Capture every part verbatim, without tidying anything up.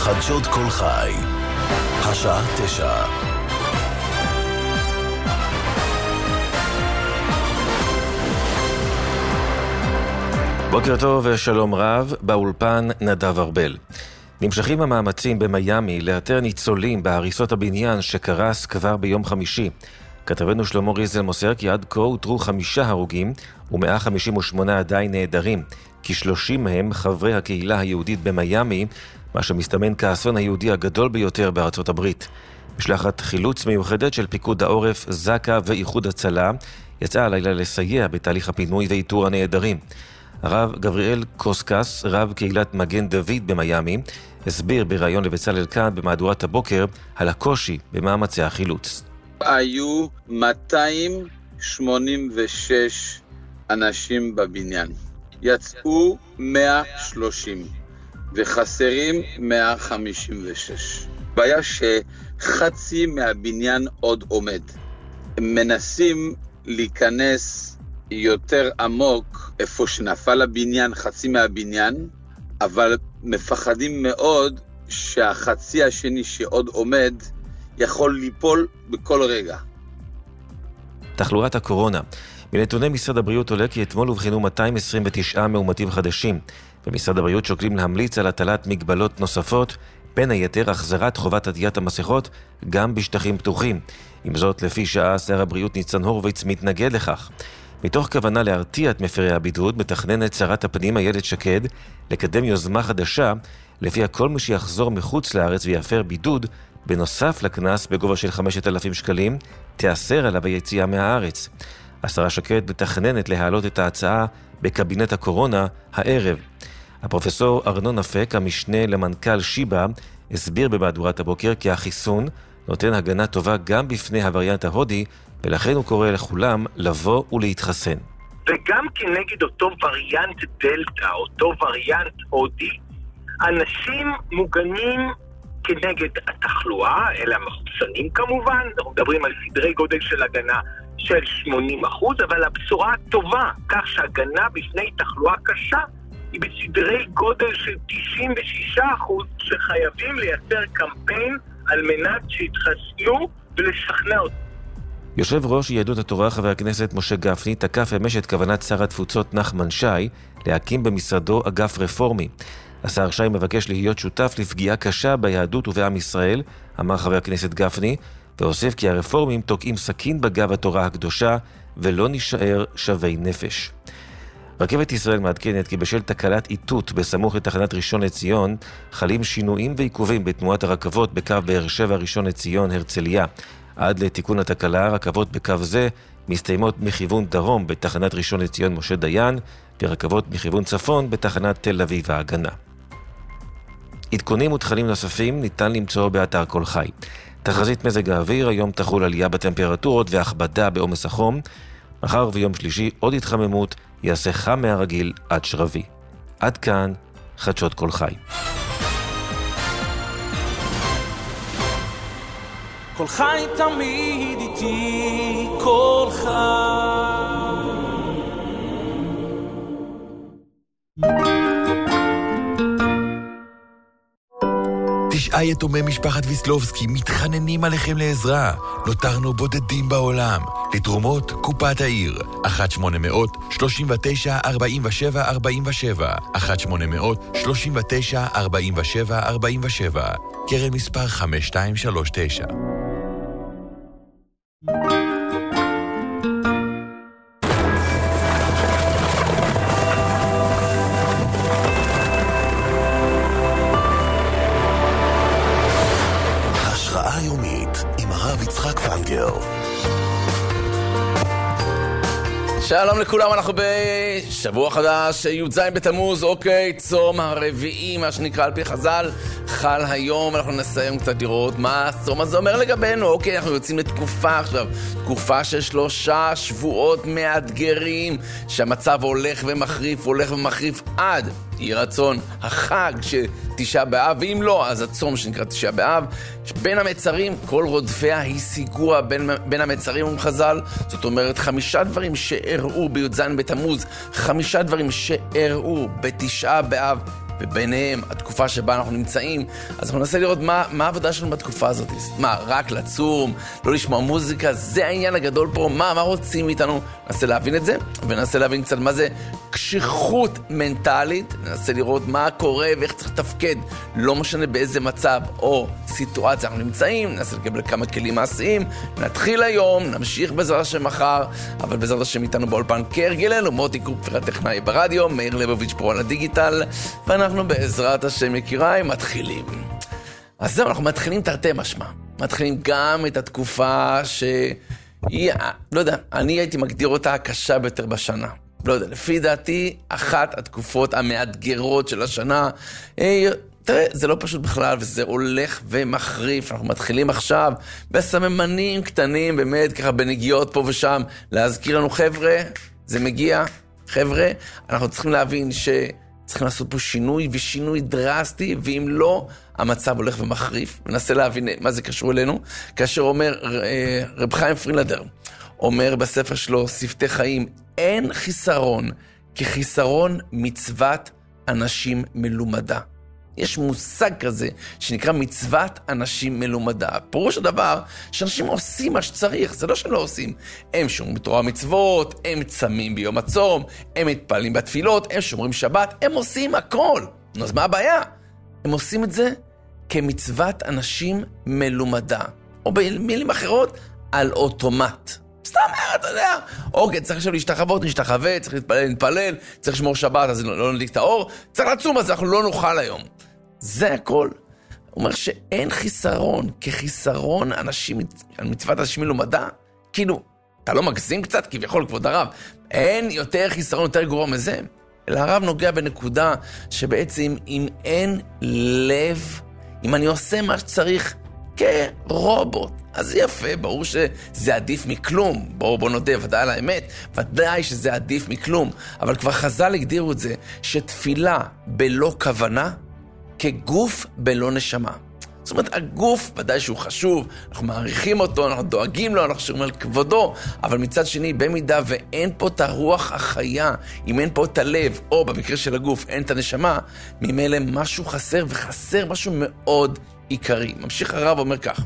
חדשות כל חי, השעה תשע. בוקר טוב ושלום רב, באולפן נדב ארבל. נמשכים המאמצים במיימי לאתר ניצולים בהריסות הבניין שקרס כבר ביום חמישי. כתבנו שלמה ריזל מוסר כי עד כה אותרו חמישה הרוגים ו-מאה חמישים ושמונה עדיין נעדרים, כשלושים מהם חברי הקהילה היהודית במיימי, מה שמסתמן כאסון היהודי הגדול ביותר בארצות הברית. משלחת חילוץ מיוחדת של פיקוד העורף, זקה ואיחוד הצלה יצאה הלילה לסייע בתהליך הפינוי ואיתור הנעדרים. הרב גבריאל קוסקס, רב קהילת מגן דוד במיימי, הסביר בראיון לבצלאל כאן במהדורת הבוקר על הקושי במאמצי החילוץ. היו מאתיים שמונים ושש אנשים בבניין. יצאו מאה ושלושים וחסרים מאה חמישים ושש. בעיה שחצי מהבניין עוד עומד. הם מנסים להיכנס יותר עמוק איפה שנפל הבניין, חצי מהבניין, אבל מפחדים מאוד שהחצי השני שעוד עומד יכול ליפול בכל רגע. תחלואת הקורונה. מנתוני משרד הבריאות עולה כי אתמול הובחנו מאתיים עשרים ותשעה מאומתים חדשים, ומשרד הבריאות שוקלים להמליץ על הטלת מגבלות נוספות, בין היתר החזרת חובת עטיית המסכות גם בשטחים פתוחים. עם זאת, לפי שעה, שר הבריאות ניצן הורוביץ מתנגד לכך. מתוך כוונה להרתיע את מפרי הבידוד, מתכננת שרת הפנים איילת שקד לקדם יוזמה חדשה, לפיה כל מי שיחזור מחוץ לארץ ויפר בידוד, בנוסף לקנס בגובה של חמשת אלפים שקלים, תיאסר עליו היציאה מהארץ. השרה שקד מתכננת להעלות את ההצעה בקבינט הקורונה הערב. הפרופסור ארנון אפק, המשנה למנכ"ל שיבא, הסביר במהדורת הבוקר כי החיסון נותן הגנה טובה גם בפני הווריאנט ההודי, ולכן הוא קורא לכולם לבוא ולהתחסן. וגם כנגד אותו וריאנט דלטה, אותו וריאנט הודי, אנשים מוגנים כנגד התחלואה, אלה המחוסנים כמובן, אנחנו מדברים על סדרי גודל של הגנה של שמונים אחוז, אבל הבשורה הטובה, כך שהגנה בפני תחלואה קשה, היא בסדרי גודל של תשעים ושישה אחוז, שחייבים לייצר קמפיין על מנת שיתחסנו ולשכנע אותם. יושב ראש יהדות התורה חבר הכנסת משה גפני תקף אמש את כוונת שר התפוצות נחמן שי להקים במשרדו אגף רפורמי. השר שי מבקש להיות שותף לפגיעה קשה ביהדות ובעם ישראל, אמר חבר הכנסת גפני, והוסיף כי הרפורמים תוקעים סכין בגב התורה הקדושה ולא נשאר שווה נפש. רכבת ישראל מעדכנת כי בשל תקלת איתות בסמוך לתחנת ראשון לציון חלים שינויים ועיכובים בתנועת הרכבות בקו באר שבע ראשון לציון הרצליה. עד לתיקון התקלה, רכבות בקו זה מסתיימות מכיוון דרום בתחנת ראשון לציון משה דיין, ורכבות מכיוון צפון בתחנת תל אביב ההגנה. עדכונים ותכנים נוספים ניתן למצוא באתר כל חי. תחזית מזג האוויר, היום תחול עלייה בטמפרטורות והכבדה בעומס החום. מחר ויום שלישי עוד התחממות, יעשה חם מהרגיל עד שרבי. עד כאן חדשות כל חי. כל חי תמיד איתי, כל חי. תשעה יתומי משפחת ויסלובסקי מתחננים עליכם לעזרה. נותרנו בודדים בעולם. לתרומות קופת העיר אחת שמונה מאות שלושים ותשע ארבעים ושבע ארבעים ושבע אחת שמונה מאות שלושים ותשע ארבעים ושבע ארבעים ושבע קרן מספר חמש שתיים שלוש תשע. השראה יומית עם הרב יצחק פנגר. שלום לכולם, אנחנו בשבוע חדש, י"ז בתמוז, אוקיי, צום הרביעי, מה שנקרא על פי חז"ל, חל היום, אנחנו נסיים קצת לראות מה הצום הזה אומר לגבינו, אוקיי, אנחנו יוצאים לתקופה עכשיו, תקופה של שלושה שבועות מאתגרים, שהמצב הולך ומחריף, הולך ומחריף עד, יהי רצון, החג של תשעה באב, ואם לא, אז הצום שנקרא תשעה באב, בין המצרים, כל רודפיה השיגוה בין, בין המצרים ומחז"ל, זאת אומרת, חמישה דברים שאירעו בי"ז בתמוז, חמישה דברים שאירעו בתשעה באב, וביניהם התקופה התקופה שבה אנחנו נמצאים, אז אנחנו ננסה לראות מה, מה העבודה שלנו בתקופה הזאת. מה, רק לצום, לא לשמוע מוזיקה, זה העניין הגדול פה, מה, מה רוצים מאיתנו? ננסה להבין את זה, וננסה להבין קצת מה זה קשיחות מנטלית, ננסה לראות מה קורה ואיך צריך לתפקד, לא משנה באיזה מצב או סיטואציה אנחנו נמצאים, ננסה לקבל כמה כלים מעשיים, נתחיל היום, נמשיך בעזרת השם מחר, אבל בעזרת השם איתנו באולפן כהרגלנו, מוטי קופר הטכנאי ברדיו, מאיר ליבוביץ' פרו על הדיגיטל, ואנחנו בעזרת השם יקיריי מתחילים. אז זהו, אנחנו מתחילים תרתי משמע, מתחילים גם את התקופה שהיא, לא יודע, אני הייתי מגדיר אותה הקשה ביותר בשנה. לא יודע, לפי דעתי, אחת התקופות המאתגרות של השנה, אה, תראה, זה לא פשוט בכלל, וזה הולך ומחריף. אנחנו מתחילים עכשיו בסממנים קטנים, באמת, ככה בנגיעות פה ושם, להזכיר לנו, חבר'ה, זה מגיע, חבר'ה, אנחנו צריכים להבין שצריכים לעשות פה שינוי, ושינוי דרסטי, ואם לא, המצב הולך ומחריף. וננסה להבין מה זה קשור אלינו, כאשר אומר אה, רב חיים פרילדר, אומר בספר שלו, שפתי חיים, אין חיסרון כחיסרון מצוות אנשים מלומדה. יש מושג כזה שנקרא מצוות אנשים מלומדה. פירוש הדבר שאנשים עושים מה שצריך, זה לא שהם לא עושים. הם שומרים בתורה מצוות, הם צמים ביום הצום, הם מתפללים בתפילות, הם שומרים שבת, הם עושים הכל. אז מה הבעיה? הם עושים את זה כמצוות אנשים מלומדה. או במילים אחרות, על אוטומט. סתם, אתה יודע, אוקיי, צריך עכשיו להשתחוות, נשתחווה, צריך להתפלל, נתפלל, צריך לשמור שבת, אז לא נדליק את האור, צריך לצום, אז אנחנו לא נאכל היום. זה הכל. הוא אומר שאין חיסרון, כחיסרון אנשים, מצוות אנשים מלומדה, כאילו, אתה לא מגזים קצת, כביכול כבוד הרב, אין יותר חיסרון יותר גרוע מזה, אלא הרב נוגע בנקודה שבעצם אם אין לב, אם אני עושה מה שצריך כרובוט, אז יפה, ברור שזה עדיף מכלום. בואו בוא נודה, ודאי על האמת, ודאי שזה עדיף מכלום. אבל כבר חז"ל הגדירו את זה, שתפילה בלא כוונה, כגוף בלא נשמה. זאת אומרת, הגוף ודאי שהוא חשוב, אנחנו מעריכים אותו, אנחנו דואגים לו, אנחנו שומרים על כבודו, אבל מצד שני, במידה ואין פה את הרוח החיה, אם אין פה את הלב, או במקרה של הגוף, אין את הנשמה, ממילא משהו חסר, וחסר משהו מאוד עיקרי. ממשיך הרב אומר כך,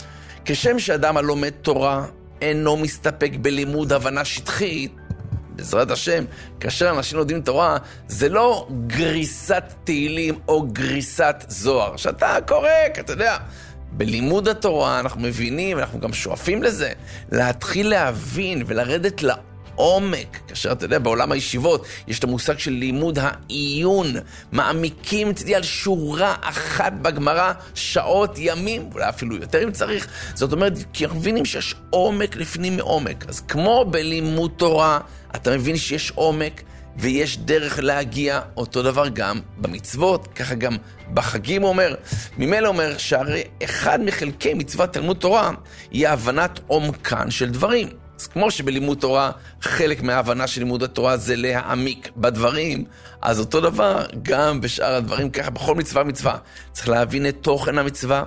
כשם שאדם הלומד תורה אינו מסתפק בלימוד הבנה שטחית, בעזרת השם, כאשר אנשים לומדים תורה, זה לא גריסת תהילים או גריסת זוהר. שאתה קורא, אתה יודע, בלימוד התורה אנחנו מבינים, אנחנו גם שואפים לזה, להתחיל להבין ולרדת לעומק. כאשר אתה יודע, בעולם הישיבות יש את המושג של לימוד העיון, מעמיקים, תדעי, על שורה אחת בגמרא, שעות, ימים, ואולי אפילו יותר אם צריך. זאת אומרת, כי אנחנו מבינים שיש עומק לפנים מעומק. אז כמו בלימוד תורה, אתה מבין שיש עומק ויש דרך להגיע, אותו דבר גם במצוות, ככה גם בחגים. הוא אומר, ממילא אומר שהרי אחד מחלקי מצוות תלמוד תורה היא הבנת עומקן של דברים. אז כמו שבלימוד תורה חלק מההבנה של לימוד התורה זה להעמיק בדברים, אז אותו דבר גם בשאר הדברים, ככה בכל מצווה מצווה. צריך להבין את תוכן המצווה,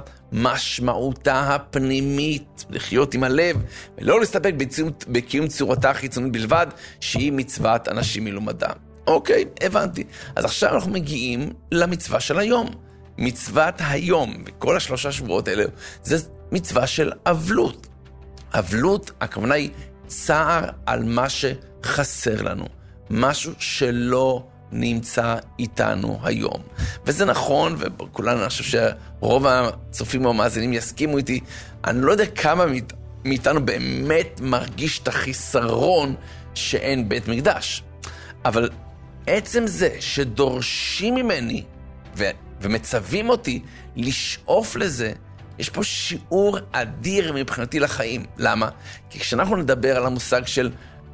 משמעותה הפנימית, לחיות עם הלב, ולא להסתפק בקיום צורתה החיצונית בלבד, שהיא מצוות אנשים מלומדה. אוקיי, הבנתי. אז עכשיו אנחנו מגיעים למצווה של היום. מצוות היום, וכל השלושה שבועות האלה, זה מצווה של אבלות. אבלות, הכוונה היא צער על מה שחסר לנו, משהו שלא נמצא איתנו היום. וזה נכון, וכולנו, אני חושב שרוב הצופים והמאזינים יסכימו איתי, אני לא יודע כמה מאיתנו באמת מרגיש את החיסרון שאין בית מקדש. אבל עצם זה שדורשים ממני ו- ומצווים אותי לשאוף לזה, יש פה שיעור אדיר מבחינתי לחיים. למה? כי כשאנחנו נדבר על המושג של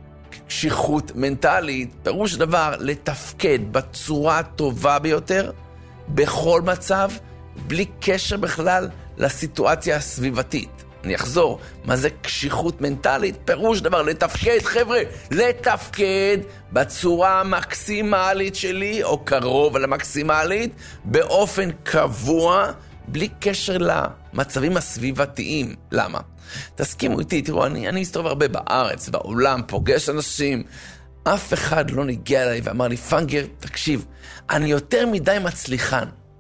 קשיחות מנטלית, פירוש דבר לתפקד בצורה הטובה ביותר, בכל מצב, בלי קשר בכלל לסיטואציה הסביבתית. אני אחזור, מה זה קשיחות מנטלית? פירוש דבר לתפקד, חבר'ה, לתפקד בצורה המקסימלית שלי, או קרוב למקסימלית, באופן קבוע, בלי קשר למצבים הסביבתיים. למה? תסכימו איתי, תראו, אני, אני מסתובב הרבה בארץ, בעולם, פוגש אנשים, אף אחד לא ניגע אליי ואמר לי, פנגר, תקשיב, אני יותר מדי מצליחן.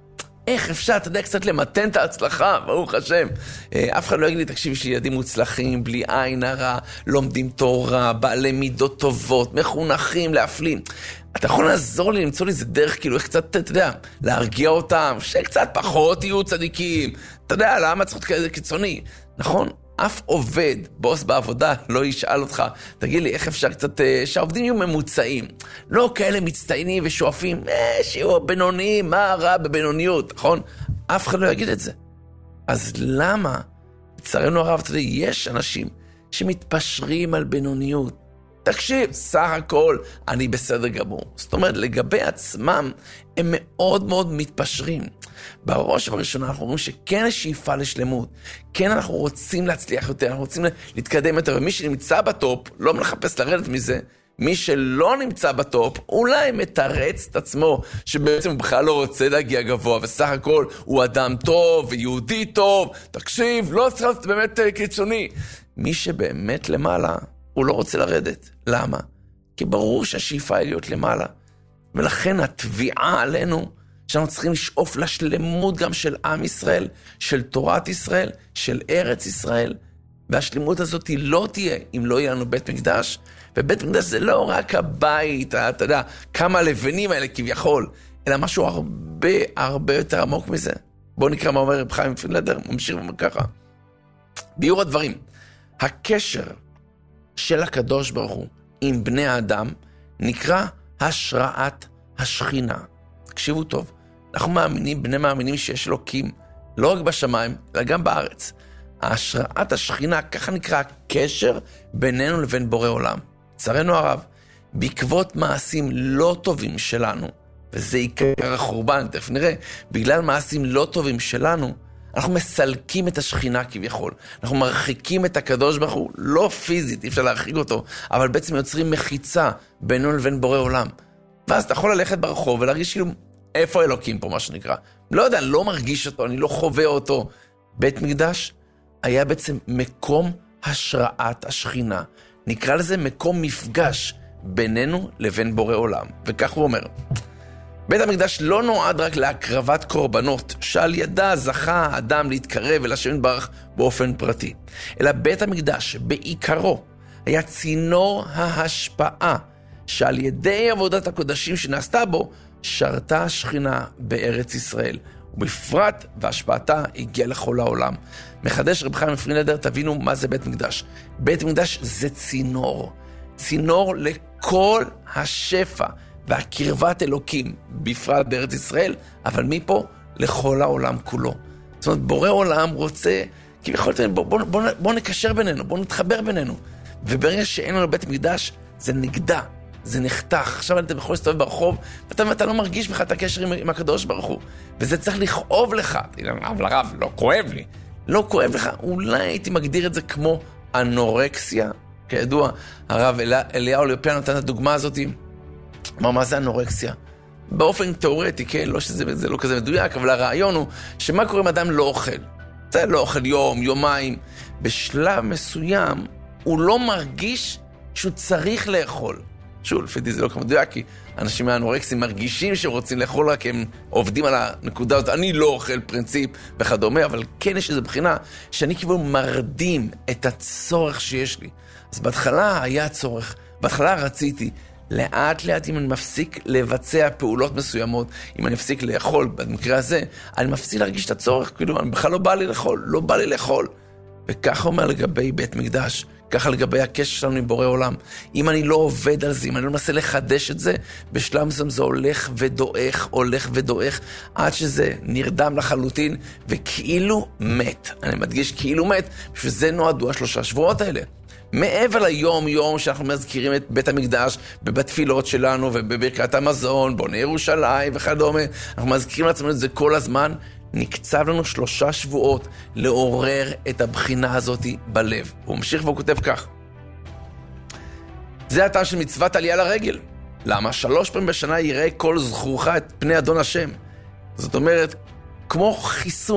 איך אפשר, אתה יודע, קצת למתן את ההצלחה, ברוך השם. אף אחד לא יגיד לי, תקשיב, יש לי ילדים מוצלחים, בלי עין הרע, לומדים תורה, בעלי מידות טובות, מחונכים, להפלים. אתה יכול לעזור לי, למצוא לי איזה דרך, כאילו, איך קצת, אתה יודע, להרגיע אותם, שקצת פחות יהיו צדיקים. אתה יודע, למה צריך כזה קיצוני? נכון? אף עובד, בוס בעבודה, לא ישאל אותך, תגיד לי, איך אפשר קצת, שהעובדים יהיו ממוצעים. לא כאלה מצטיינים ושואפים, אה, שיהיו בינוניים, מה רע בבינוניות, נכון? אף אחד לא יגיד את זה. אז למה, לצערנו הרב, אתה יודע, יש אנשים שמתפשרים על בינוניות. תקשיב, סך הכל, אני בסדר גמור. זאת אומרת, לגבי עצמם, הם מאוד מאוד מתפשרים. בראש ובראשונה אנחנו אומרים שכן יש שאיפה לשלמות, כן אנחנו רוצים להצליח יותר, אנחנו רוצים להתקדם יותר, ומי שנמצא בטופ לא מחפש לרדת מזה, מי שלא נמצא בטופ אולי מתרץ את עצמו, שבעצם הוא בכלל לא רוצה להגיע גבוה, וסך הכל הוא אדם טוב ויהודי טוב, תקשיב, לא צריך להיות באמת קיצוני. מי שבאמת למעלה, הוא לא רוצה לרדת. למה? כי ברור שהשאיפה היא להיות למעלה, ולכן התביעה עלינו, שאנחנו צריכים לשאוף לשלמות גם של עם ישראל, של תורת ישראל, של ארץ ישראל, והשלמות הזאת היא לא תהיה אם לא יהיה לנו בית מקדש, ובית מקדש זה לא רק הבית, אתה יודע, כמה הלבנים האלה כביכול, אלא משהו הרבה הרבה יותר עמוק מזה. בואו נקרא מה אומר רב חיים פרידלנדר, ממשיך ואומר ככה. ביור הדברים, הקשר של הקדוש ברוך הוא עם בני האדם נקרא השראת השכינה. תקשיבו טוב, אנחנו מאמינים, בני מאמינים שיש אלוקים, לא רק בשמיים, אלא גם בארץ. ההשראת השכינה, ככה נקרא הקשר בינינו לבין בורא עולם. לצערנו הרב, בעקבות מעשים לא טובים שלנו, וזה עיקר החורבן, תכף נראה, בגלל מעשים לא טובים שלנו, אנחנו מסלקים את השכינה כביכול. אנחנו מרחיקים את הקדוש ברוך הוא, לא פיזית, אי אפשר להרחיק אותו, אבל בעצם יוצרים מחיצה בינינו לבין בורא עולם. ואז אתה יכול ללכת ברחוב ולהרגיש כאילו, איפה אלוקים פה, מה שנקרא? לא יודע, לא מרגיש אותו, אני לא חווה אותו. בית מקדש היה בעצם מקום השראת השכינה. נקרא לזה מקום מפגש בינינו לבין בורא עולם. וכך הוא אומר, בית המקדש לא נועד רק להקרבת קורבנות, שעל ידה זכה האדם להתקרב אל השם יתברך באופן פרטי, אלא בית המקדש בעיקרו היה צינור ההשפעה, שעל ידי עבודת הקודשים שנעשתה בו, שרתה השכינה בארץ ישראל, ובפרט והשפעתה הגיעה לכל העולם. מחדש רב חיים פרידלנדר, תבינו מה זה בית מקדש. בית מקדש זה צינור, צינור לכל השפע והקרבת אלוקים, בפרט בארץ ישראל, אבל מפה לכל העולם כולו. זאת אומרת, בורא עולם רוצה, כי יכול להיות, בוא, בוא, בוא, בוא נקשר בינינו, בוא נתחבר בינינו. וברגע שאין לנו בית מקדש, זה נגדע, זה נחתך. עכשיו אתה יכול להסתובב ברחוב, ואתה, ואתה לא מרגיש בכלל את הקשר עם, עם הקדוש ברוך הוא. וזה צריך לכאוב לך. אבל הרב, לא כואב לי. לא כואב לך, אולי הייתי מגדיר את זה כמו אנורקסיה. כידוע, הרב אליה, אליהו ליאופיה נתן את הדוגמה הזאת. מה, מה זה אנורקסיה? באופן תיאורטי, כן, לא שזה זה לא כזה מדויק, אבל הרעיון הוא שמה קורה אם אדם לא אוכל? זה לא אוכל יום, יומיים. בשלב מסוים הוא לא מרגיש שהוא צריך לאכול. שוב, לפי זה לא כמה מדויק, כי אנשים מהאנורקסים מרגישים שהם רוצים לאכול, רק הם עובדים על הנקודה הזאת, אני לא אוכל פרינציפ וכדומה, אבל כן יש איזו בחינה שאני כאילו מרדים את הצורך שיש לי. אז בהתחלה היה צורך, בהתחלה רציתי, לאט לאט אם אני מפסיק לבצע פעולות מסוימות, אם אני מפסיק לאכול, במקרה הזה, אני מפסיק להרגיש את הצורך, כאילו, אני בכלל לא בא לי לאכול, לא בא לי לאכול. וככה אומר לגבי בית מקדש, ככה לגבי הקשר שלנו עם בורא עולם. אם אני לא עובד על זה, אם אני לא מנסה לחדש את זה, בשלב מסוים זה הולך ודועך, הולך ודועך, עד שזה נרדם לחלוטין, וכאילו מת. אני מדגיש כאילו מת, בשביל זה נועדו השלושה שבועות האלה. מעבר ליום יום שאנחנו מזכירים את בית המקדש בתפילות שלנו ובברכת המזון, בוני ירושלים וכדומה, אנחנו מזכירים לעצמנו את זה כל הזמן, נקצב לנו שלושה שבועות לעורר את הבחינה הזאת בלב. הוא ממשיך והוא כותב כך, זה הטעם של מצוות עלייה לרגל. למה? שלוש פעמים בשנה יראה כל זכורך את פני אדון השם. זאת אומרת, כמו חיסון,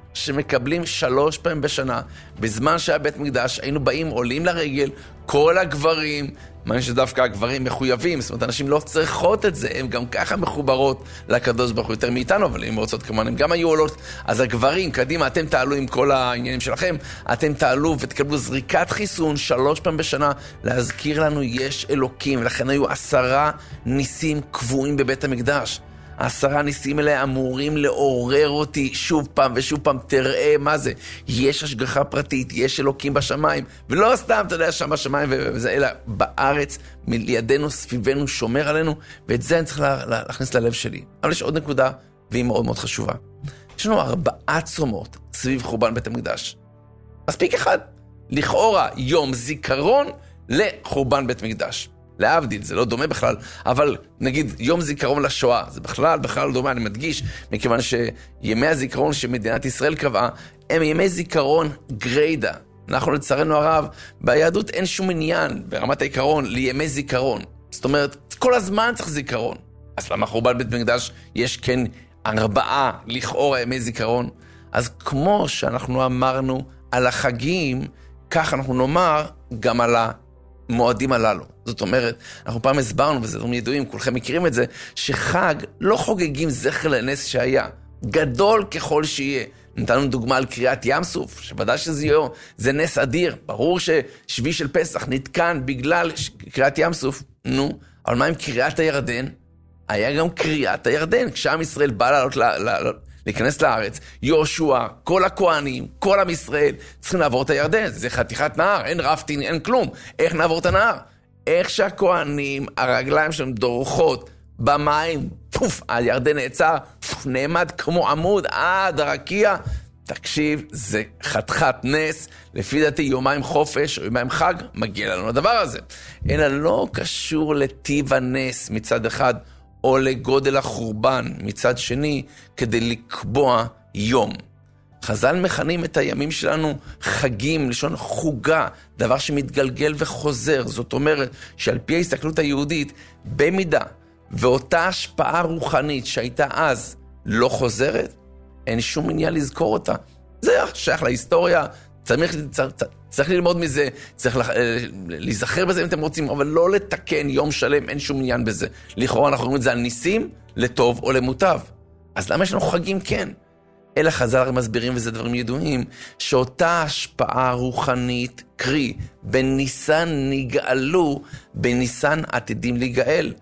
שמקבלים שלוש פעמים בשנה. בזמן שהיה בית מקדש, היינו באים, עולים לרגל, כל הגברים, מה שדווקא הגברים מחויבים, זאת אומרת, אנשים לא צריכות את זה, הם גם ככה מחוברות לקדוש ברוך הוא יותר מאיתנו, אבל אם רוצות כמובן, הם גם היו עולות, אז הגברים, קדימה, אתם תעלו עם כל העניינים שלכם, אתם תעלו ותקבלו זריקת חיסון שלוש פעמים בשנה, להזכיר לנו יש אלוקים, ולכן היו עשרה ניסים קבועים בבית המקדש. העשרה ניסים האלה אמורים לעורר אותי שוב פעם ושוב פעם, תראה מה זה. יש השגחה פרטית, יש אלוקים בשמיים, ולא סתם, אתה יודע, שם בשמיים וזה, אלא בארץ, לידינו, סביבנו, שומר עלינו, ואת זה אני צריך לה, לה, להכניס ללב שלי. אבל יש עוד נקודה, והיא מאוד מאוד חשובה. יש לנו ארבעה צומות סביב חורבן בית המקדש. מספיק אחד, לכאורה יום זיכרון לחורבן בית מקדש. להבדיל, זה לא דומה בכלל, אבל נגיד יום זיכרון לשואה, זה בכלל, בכלל לא דומה, אני מדגיש, מכיוון שימי הזיכרון שמדינת ישראל קבעה, הם ימי זיכרון גריידה. אנחנו לצערנו הרב, ביהדות אין שום עניין, ברמת העיקרון, לימי זיכרון. זאת אומרת, כל הזמן צריך זיכרון. אז למה חורבן בית מקדש יש כן ארבעה לכאורה ימי זיכרון? אז כמו שאנחנו אמרנו על החגים, כך אנחנו נאמר גם על ה... מועדים הללו. זאת אומרת, אנחנו פעם הסברנו, וזה דברים ידועים, כולכם מכירים את זה, שחג לא חוגגים זכר לנס שהיה, גדול ככל שיהיה. נתנו דוגמה על קריאת ים סוף, שוודאי שזה יהיה, זה נס אדיר. ברור ששביעי של פסח נתקן בגלל קריאת ים סוף. נו, אבל מה עם קריאת הירדן? היה גם קריאת הירדן, כשעם ישראל בא לעלות ל... ל... להיכנס לארץ, יהושע, כל הכהנים, כל עם ישראל, צריכים לעבור את הירדן. זה חתיכת נהר, אין רפטין, אין כלום. איך נעבור את הנהר? איך שהכהנים, הרגליים שלהם דורכות במים, פוף, הירדן נעצר, פוף, נעמד כמו עמוד עד הרקיע. תקשיב, זה חתיכת נס. לפי דעתי יומיים חופש או יומיים חג, מגיע לנו הדבר הזה. אלא לא קשור לטיב הנס מצד אחד, או לגודל החורבן מצד שני, כדי לקבוע יום. חז"ל מכנים את הימים שלנו חגים, לשון חוגה, דבר שמתגלגל וחוזר. זאת אומרת שעל פי ההסתכלות היהודית, במידה ואותה השפעה רוחנית שהייתה אז לא חוזרת, אין שום עניין לזכור אותה. זה שייך להיסטוריה, צריך, צריך, צריך ללמוד מזה, צריך לח... להיזכר בזה אם אתם רוצים, אבל לא לתקן יום שלם, אין שום עניין בזה. לכאורה אנחנו רואים את זה על ניסים, לטוב או למוטב. אז למה יש לנו חגים כן? אלא חז"ל מסבירים, וזה דברים ידועים, שאותה השפעה רוחנית, קרי, בניסן נגאלו, בניסן עתידים להיגאל.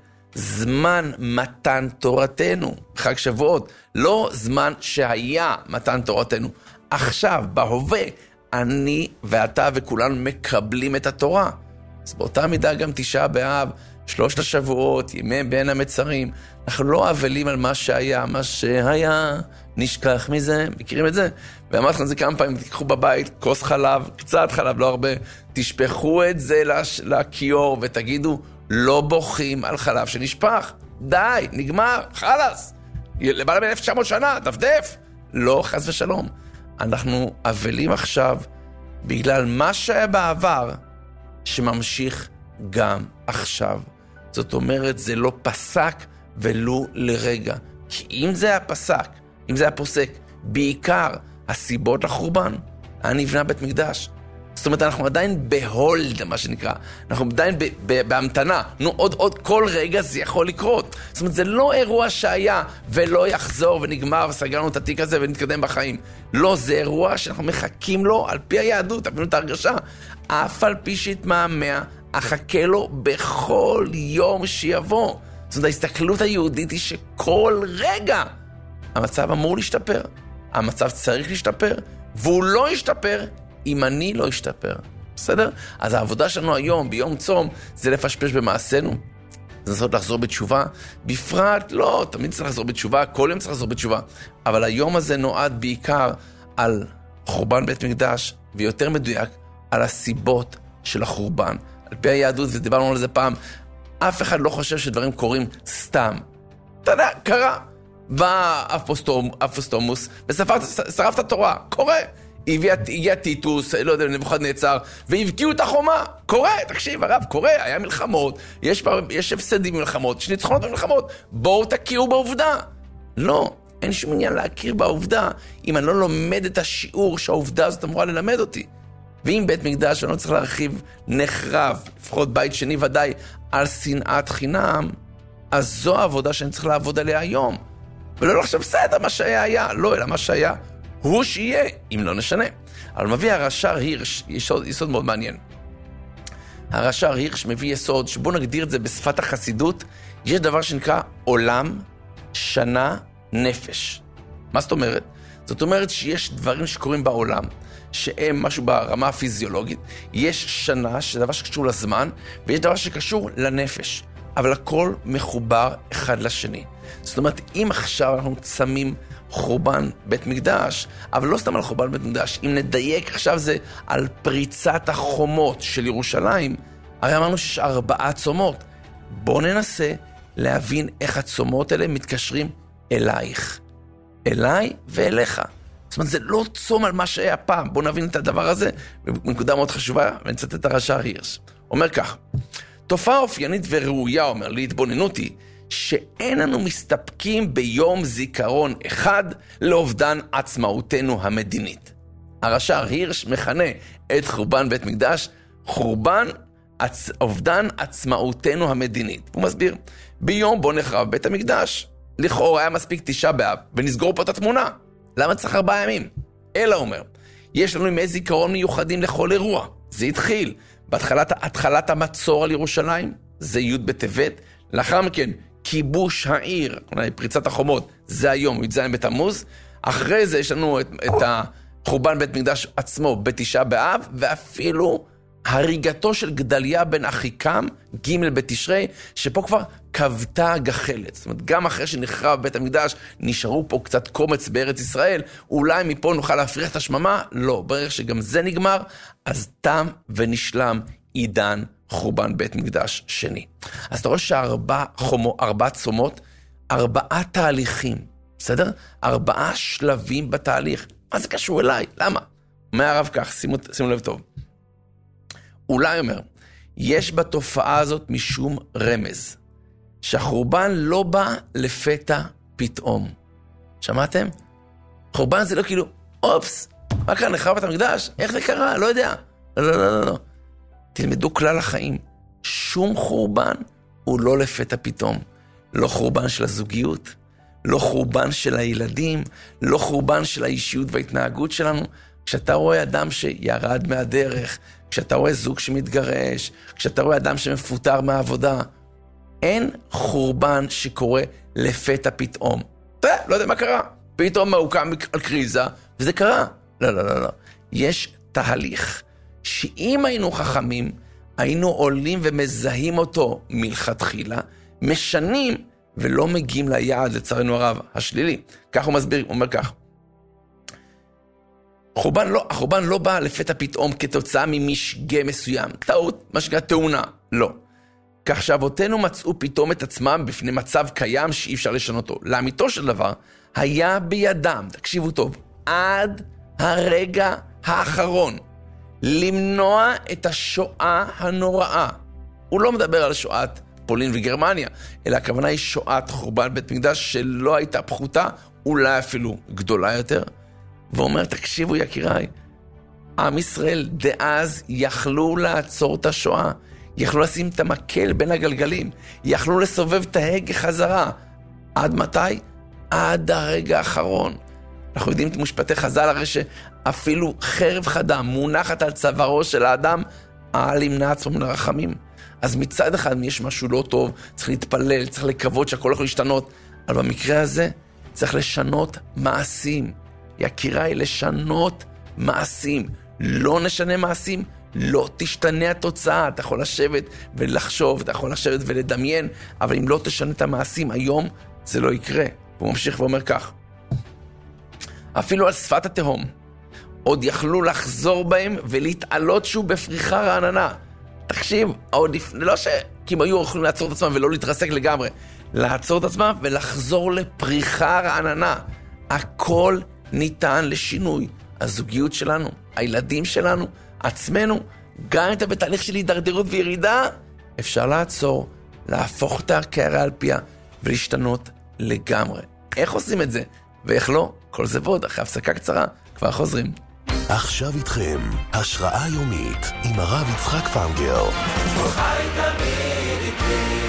זמן מתן תורתנו, חג שבועות, לא זמן שהיה מתן תורתנו. עכשיו, בהווה, אני ואתה וכולנו מקבלים את התורה. אז באותה מידה גם תשעה באב, שלושת השבועות, ימי בין המצרים, אנחנו לא אבלים על מה שהיה, מה שהיה, נשכח מזה, מכירים את זה? ואמרתי לכם את זה כמה פעמים, תיקחו בבית, כוס חלב, קצת חלב, לא הרבה, תשפכו את זה לכיור ותגידו, לא בוכים על חלב שנשפך. די, נגמר, חלס. למעלה מ-אלף תשע מאות שנה, דפדף. לא, חס ושלום. אנחנו אבלים עכשיו בגלל מה שהיה בעבר, שממשיך גם עכשיו. זאת אומרת, זה לא פסק ולו לרגע. כי אם זה היה פסק, אם זה היה פוסק, בעיקר הסיבות לחורבן, היה נבנה בית מקדש. זאת אומרת, אנחנו עדיין בהולד, מה שנקרא. אנחנו עדיין ב- ב- בהמתנה. נו, עוד, עוד, כל רגע זה יכול לקרות. זאת אומרת, זה לא אירוע שהיה ולא יחזור ונגמר וסגרנו את התיק הזה ונתקדם בחיים. לא, זה אירוע שאנחנו מחכים לו על פי היהדות, תבינו את ההרגשה. אף על פי שהתמהמה, אחכה לו בכל יום שיבוא. זאת אומרת, ההסתכלות היהודית היא שכל רגע המצב אמור להשתפר. המצב צריך להשתפר, והוא לא ישתפר אם אני לא אשתפר. בסדר? אז העבודה שלנו היום, ביום צום, זה לפשפש במעשינו. זה לנסות לחזור בתשובה. בפרט, לא, תמיד צריך לחזור בתשובה, כל יום צריך לחזור בתשובה. אבל היום הזה נועד בעיקר על חורבן בית מקדש, ויותר מדויק, על הסיבות של החורבן. על פי היהדות, ודיברנו על זה פעם, אף אחד לא חושב שדברים קורים סתם. אתה יודע, קרה. בא אפוסטומוס, ושרף את התורה. קורה. הגיע טיטוס, לא יודע, נבוכדנצר, והבקיעו את החומה. קורה, תקשיב, הרב, קורה, היה מלחמות, יש, יש הפסדים במלחמות, יש ניצחונות במלחמות, בואו תכירו בעובדה. לא, אין שום עניין להכיר בעובדה אם אני לא לומד את השיעור שהעובדה הזאת אמורה ללמד אותי. ואם בית מקדש אני לא צריך להרחיב נחרב, לפחות בית שני ודאי, על שנאת חינם, אז זו העבודה שאני צריך לעבוד עליה היום. ולא לחשוב בסדר מה שהיה היה, לא, אלא מה שהיה הוא שיהיה, אם לא נשנה. אבל מביא הרש"ר הירש, יסוד, יסוד מאוד מעניין. הרש"ר הירש מביא יסוד, שבוא נגדיר את זה בשפת החסידות, יש דבר שנקרא עולם, שנה, נפש. מה זאת אומרת? זאת אומרת שיש דברים שקורים בעולם, שהם משהו ברמה הפיזיולוגית, יש שנה, שזה דבר שקשור לזמן, ויש דבר שקשור לנפש. אבל הכל מחובר אחד לשני. זאת אומרת, אם עכשיו אנחנו צמים חורבן בית מקדש, אבל לא סתם על חורבן בית מקדש, אם נדייק עכשיו זה על פריצת החומות של ירושלים, הרי אמרנו שיש ארבעה צומות. בואו ננסה להבין איך הצומות האלה מתקשרים אלייך. אליי ואליך. זאת אומרת, זה לא צום על מה שהיה פעם. בואו נבין את הדבר הזה, בנקודה מאוד חשובה, ונצטט את הרש"ר הירש. אומר כך, תופעה אופיינית וראויה, אומר, להתבוננות היא, שאין לנו מסתפקים ביום זיכרון אחד לאובדן עצמאותנו המדינית. הרש"ר הירש מכנה את חורבן בית מקדש, חורבן עצ... אובדן עצמאותנו המדינית. הוא מסביר, ביום בו נחרב בית המקדש, לכאורה היה מספיק תשעה באב, ונסגור פה את התמונה. למה צריך ארבעה ימים? אלא אומר, יש לנו ימי זיכרון מיוחדים לכל אירוע. זה התחיל בהתחלת התחלת המצור על ירושלים, זה י' בטבת, לאחר מכן כיבוש העיר, פריצת החומות, זה היום, י"ז בתמוז, אחרי זה יש לנו את, את החורבן בית מקדש עצמו בתשעה באב, ואפילו הריגתו של גדליה בן אחיקם, ג' בתשרי, שפה כבר קבתה הגחלת. זאת אומרת, גם אחרי שנחרב בית המקדש, נשארו פה קצת קומץ בארץ ישראל, אולי מפה נוכל להפריח את השממה? לא, ברגע שגם זה נגמר, אז תם ונשלם עידן חורבן בית מקדש שני. אז אתה רואה שארבע חומו, ארבע צומות, ארבעה תהליכים, בסדר? ארבעה שלבים בתהליך. מה זה קשור אליי? למה? אומר הרב כך, שימו, שימו לב טוב. אולי אומר, יש בתופעה הזאת משום רמז, שהחורבן לא בא לפתע פתאום. שמעתם? חורבן זה לא כאילו, אופס, מה כאן, נחרב בית המקדש? איך זה קרה? לא יודע. לא, לא, לא, לא, לא. תלמדו כלל החיים. שום חורבן הוא לא לפתע פתאום. לא חורבן של הזוגיות, לא חורבן של הילדים, לא חורבן של האישיות וההתנהגות שלנו. כשאתה רואה אדם שירד מהדרך, כשאתה רואה זוג שמתגרש, כשאתה רואה אדם שמפוטר מהעבודה, אין חורבן שקורה לפתע פתאום. אתה לא יודע מה קרה. פתאום הוא קם על קריזה, וזה קרה. לא, לא, לא, לא. יש תהליך, שאם היינו חכמים, היינו עולים ומזהים אותו מלכתחילה, משנים ולא מגיעים ליעד, לצערנו הרב, השלילי. כך הוא מסביר, הוא אומר כך. החורבן לא, החורבן לא בא לפתע פתאום כתוצאה ממשגה מסוים. טעות, מה שנקרא תאונה. לא. כך שאבותינו מצאו פתאום את עצמם בפני מצב קיים שאי אפשר לשנותו. לאמיתו של דבר, היה בידם, תקשיבו טוב, עד הרגע האחרון, למנוע את השואה הנוראה. הוא לא מדבר על שואת פולין וגרמניה, אלא הכוונה היא שואת חורבן בית מקדש שלא הייתה פחותה, אולי אפילו גדולה יותר. ואומר, תקשיבו יקיריי, עם ישראל דאז יכלו לעצור את השואה, יכלו לשים את המקל בין הגלגלים, יכלו לסובב את ההגה חזרה. עד מתי? עד הרגע האחרון. אנחנו יודעים את משפטי חז"ל, הרי שאפילו חרב חדה מונחת על צווארו של האדם, אל ימנע עצמו מן הרחמים. אז מצד אחד יש משהו לא טוב, צריך להתפלל, צריך לקוות שהכל יכול להשתנות, אבל במקרה הזה צריך לשנות מעשים. יקיריי, לשנות מעשים. לא נשנה מעשים, לא תשתנה התוצאה. אתה יכול לשבת ולחשוב, אתה יכול לשבת ולדמיין, אבל אם לא תשנה את המעשים היום, זה לא יקרה. הוא ממשיך ואומר כך. אפילו על שפת התהום, עוד יכלו לחזור בהם ולהתעלות שוב בפריחה רעננה. תקשיב, עוד לפני, לא ש... כי הם היו יכולים לעצור את עצמם ולא להתרסק לגמרי. לעצור את עצמם ולחזור לפריחה רעננה. הכל ניתן לשינוי. הזוגיות שלנו, הילדים שלנו, עצמנו, גם אם אתה בתהליך של הידרדרות וירידה, אפשר לעצור, להפוך את הקערה על פיה ולהשתנות לגמרי. איך עושים את זה? ואיך לא, כל זה ועוד אחרי הפסקה קצרה, כבר חוזרים. עכשיו איתכם, השראה יומית עם הרב יצחק פנגר. כל חי תמיד איתי.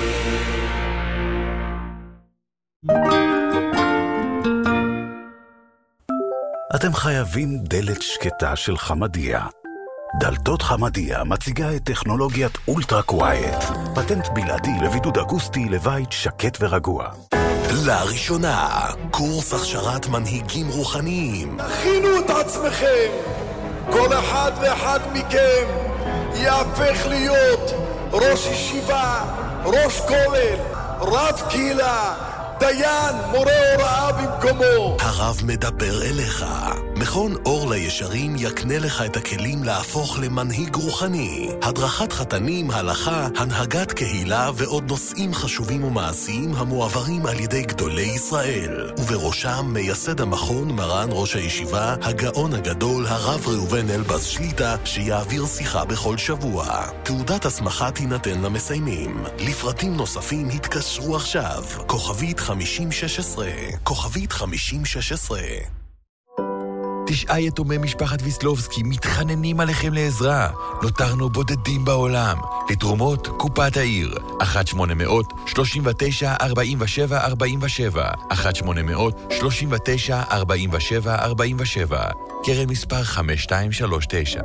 אתם חייבים דלת שקטה של חמדיה. דלתות חמדיה מציגה את טכנולוגיית אולטרה קווייט, פטנט בלעדי לבידוד אקוסטי לבית שקט ורגוע. לראשונה, קורס הכשרת מנהיגים רוחניים. הכינו את עצמכם, כל אחד ואחד מכם יהפך להיות ראש ישיבה, ראש כולל, רב קהילה, דיין, מורה הוראה במקומו. הרב מדבר אליך. מכון אור לישרים יקנה לך את הכלים להפוך למנהיג רוחני. הדרכת חתנים, הלכה, הנהגת קהילה ועוד נושאים חשובים ומעשיים המועברים על ידי גדולי ישראל. ובראשם מייסד המכון מרן ראש הישיבה, הגאון הגדול, הרב ראובן אלבז שליטה, שיעביר שיחה בכל שבוע. תעודת הסמכה תינתן למסיימים. לפרטים נוספים התקשרו עכשיו. כוכבית חמישים שש עשרה. כוכבית חמישים שש עשרה. תשעה יתומי משפחת ויסלובסקי מתחננים עליכם לעזרה. נותרנו בודדים בעולם. לתרומות קופת העיר. אחת שמונה מאות שלושים ותשע ארבעים ושבע ארבעים ושבע. אחת שמונה מאות שלושים ותשע ארבעים ושבע ארבעים ושבע. קרן מספר חמש שתיים שלוש תשע.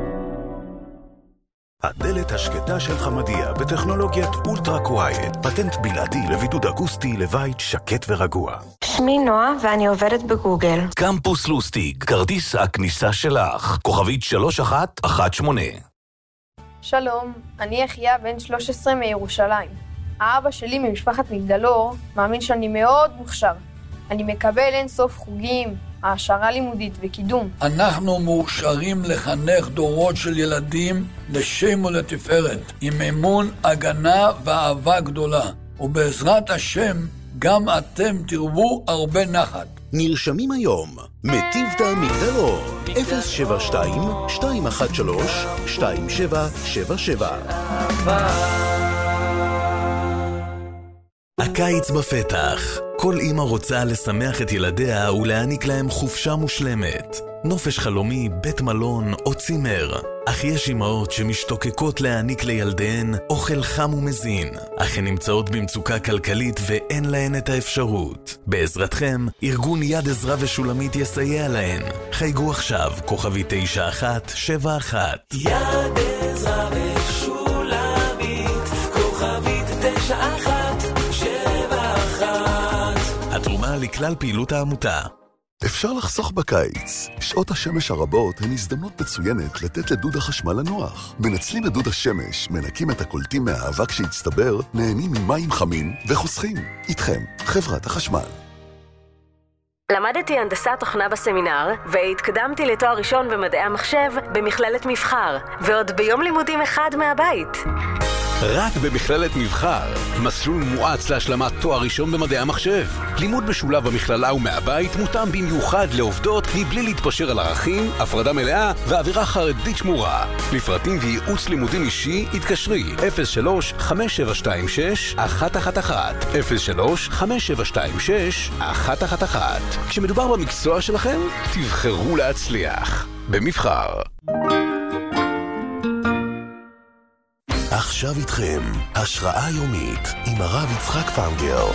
הדלת השקטה של חמדיה בטכנולוגיית אולטרה קווייט, פטנט בלעדי לבידוד אקוסטי לבית שקט ורגוע. שמי נועה ואני עובדת בגוגל. קמפוס לוסטיק, כרטיס הכניסה שלך, כוכבית שלוש אחת אחת שמונה. שלום, אני אחיה בן שלוש עשרה מירושלים. האבא שלי ממשפחת מגדלור מאמין שאני מאוד מוכשר. אני מקבל אין סוף חוגים, העשרה לימודית וקידום. אנחנו מאושרים לחנך דורות של ילדים לשם ולתפארת, עם אמון, הגנה ואהבה גדולה. ובעזרת השם, גם אתם תרבו הרבה נחת. נרשמים היום, מטיבתא מגדלור, אפס שבע שתיים שתיים אחת שלוש שתיים שבע שבע שבע. הקיץ בפתח. כל אמא רוצה לשמח את ילדיה ולהעניק להם חופשה מושלמת. נופש חלומי, בית מלון או צימר. אך יש אמהות שמשתוקקות להעניק לילדיהן אוכל חם ומזין, אך הן נמצאות במצוקה כלכלית ואין להן את האפשרות. בעזרתכם, ארגון יד עזרה ושולמית יסייע להן. חייגו עכשיו, כוכבי תשע אחת שבע אחת. יד עזרה ושולמית, כוכבית תשע אחת שבע אחת. התרומה לכלל פעילות העמותה. אפשר לחסוך בקיץ. שעות השמש הרבות הן הזדמנות מצוינת לתת לדוד החשמל לנוח. מנצלים את דוד השמש, מנקים את הקולטים מהאבק שהצטבר, נהנים ממים חמים וחוסכים. איתכם, חברת החשמל. למדתי הנדסת תוכנה בסמינר, והתקדמתי לתואר ראשון במדעי המחשב במכללת מבחר, ועוד ביום לימודים אחד מהבית. רק במכללת מבחר, מסלול מואץ להשלמת תואר ראשון במדעי המחשב. לימוד משולב במכללה ומהבית מותאם במיוחד לעובדות מבלי להתפשר על ערכים, הפרדה מלאה ואווירה חרדית שמורה. לפרטים וייעוץ לימודים אישי התקשרי אפס שלוש חמש שבע שתיים שש אחת אחת אחת אפס שלוש חמש שבע שתיים שש אחת אחת אחת. כשמדובר במקצוע שלכם, תבחרו להצליח. במבחר. עכשיו איתכם, השראה יומית עם הרב יצחק פנגר.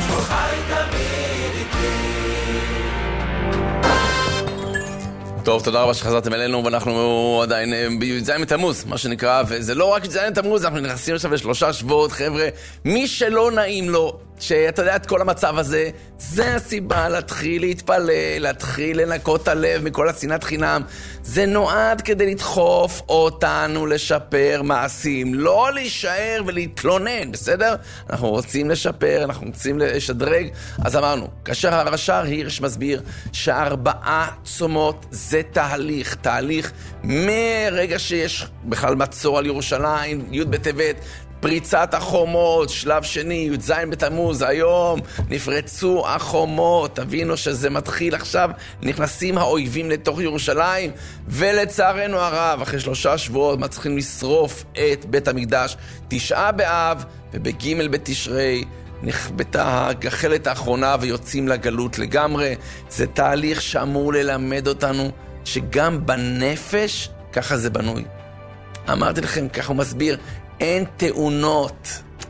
טוב, תודה רבה שחזרתם אלינו, ואנחנו עדיין בי"ז בתמוז, מה שנקרא, וזה לא רק י"ז בתמוז, אנחנו נכנסים עכשיו לשלושה שבועות, חבר'ה, מי שלא נעים לו, שאתה יודע את כל המצב הזה, זה הסיבה להתחיל להתפלל, להתחיל לנקות את הלב מכל השנאת חינם. זה נועד כדי לדחוף אותנו לשפר מעשים, לא להישאר ולהתלונן, בסדר? אנחנו רוצים לשפר, אנחנו רוצים לשדרג. אז אמרנו, כאשר הרש"ר הירש מסביר שארבעה צומות זה תהליך, תהליך מרגע שיש בכלל מצור על ירושלים, י' בטבת, פריצת החומות, שלב שני, י"ז בתמוז, היום נפרצו החומות, תבינו שזה מתחיל עכשיו, נכנסים האויבים לתוך ירושלים, ולצערנו הרב, אחרי שלושה שבועות מצליחים לשרוף את בית המקדש, תשעה באב ובג' בתשרי, נכבתה הגחלת האחרונה ויוצאים לגלות לגמרי. זה תהליך שאמור ללמד אותנו שגם בנפש ככה זה בנוי. אמרתי לכם, ככה הוא מסביר, אין תאונות.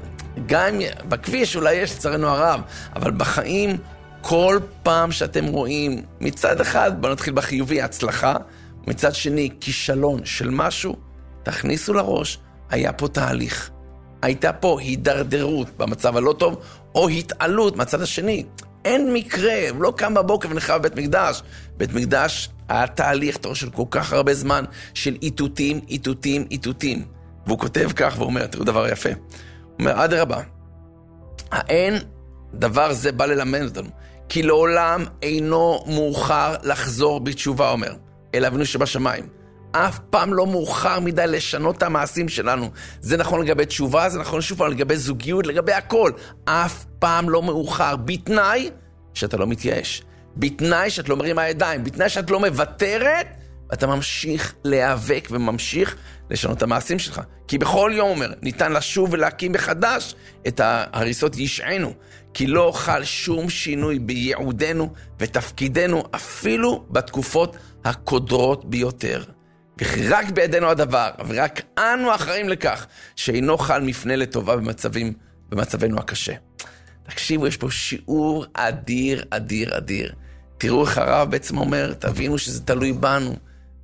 גם בכביש אולי יש לצערנו הרב, אבל בחיים כל פעם שאתם רואים, מצד אחד, בוא נתחיל בחיובי, הצלחה, מצד שני, כישלון של משהו, תכניסו לראש, היה פה תהליך. הייתה פה הידרדרות במצב הלא טוב, או התעלות מהצד השני. אין מקרה, הוא לא קם בבוקר ונחרב בית מקדש. בית מקדש היה תהליך תור של כל כך הרבה זמן, של איתותים, איתותים, איתותים. והוא כותב כך ואומר, תראו דבר יפה. הוא אומר, עד הרבה, האין דבר זה בא ללמד אותנו, כי לעולם אינו מאוחר לחזור בתשובה, אומר, אל אבינו שבשמיים. אף פעם לא מאוחר מדי לשנות את המעשים שלנו. זה נכון לגבי תשובה, זה נכון שוב פעם לגבי זוגיות, לגבי הכל. אף פעם לא מאוחר, בתנאי שאתה לא מתייאש. בתנאי שאת לא מרים הידיים, בתנאי שאת לא מוותרת, ואתה ממשיך להיאבק וממשיך לשנות את המעשים שלך. כי בכל יום, אומר, ניתן לשוב ולהקים מחדש את ההריסות ישענו. כי לא חל שום שינוי בייעודנו ותפקידנו, אפילו בתקופות הקודרות ביותר. ורק בידינו הדבר, ורק אנו אחראים לכך, שאינו חל מפנה לטובה במצבים, במצבנו הקשה. תקשיבו, יש פה שיעור אדיר, אדיר, אדיר. תראו איך הרב בעצם אומר, תבינו שזה תלוי בנו,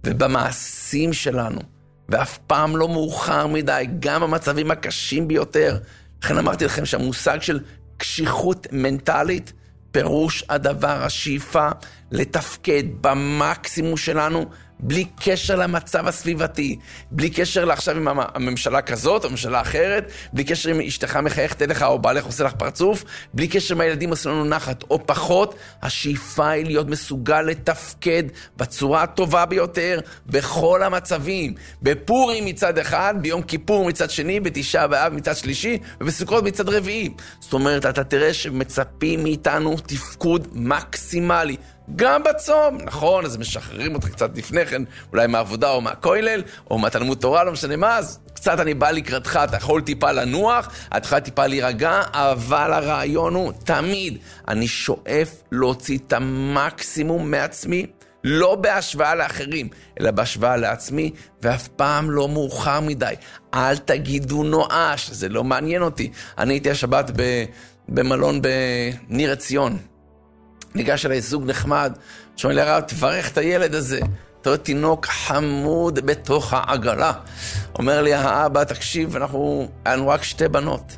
ובמעשים שלנו, ואף פעם לא מאוחר מדי, גם במצבים הקשים ביותר. לכן אמרתי לכם שהמושג של קשיחות מנטלית, פירוש הדבר, השאיפה לתפקד במקסימום שלנו, בלי קשר למצב הסביבתי, בלי קשר לעכשיו עם הממשלה כזאת או ממשלה אחרת, בלי קשר עם אשתך מחייכת אליך או בעלך עושה לך פרצוף, בלי קשר עם הילדים עושים לנו נחת או פחות, השאיפה היא להיות מסוגל לתפקד בצורה הטובה ביותר בכל המצבים. בפורים מצד אחד, ביום כיפור מצד שני, בתשעה באב מצד שלישי, ובסוכות מצד רביעי. זאת אומרת, אתה תראה שמצפים מאיתנו תפקוד מקסימלי. גם בצום, נכון, אז משחררים אותך קצת לפני כן, אולי מהעבודה או מהכולל, או מהתלמוד תורה, לא משנה מה, אז קצת אני בא לקראתך, אתה יכול טיפה לנוח, אתה יכול טיפה להירגע, אבל הרעיון הוא, תמיד, אני שואף להוציא את המקסימום מעצמי, לא בהשוואה לאחרים, אלא בהשוואה לעצמי, ואף פעם לא מאוחר מדי. אל תגידו נואש, זה לא מעניין אותי. אני הייתי השבת במלון בניר עציון, ניגש אליי זוג נחמד, שאומר לי, הרב, תברך את הילד הזה. אתה רואה תינוק חמוד בתוך העגלה. אומר לי, האבא, תקשיב, אנחנו, היינו רק שתי בנות,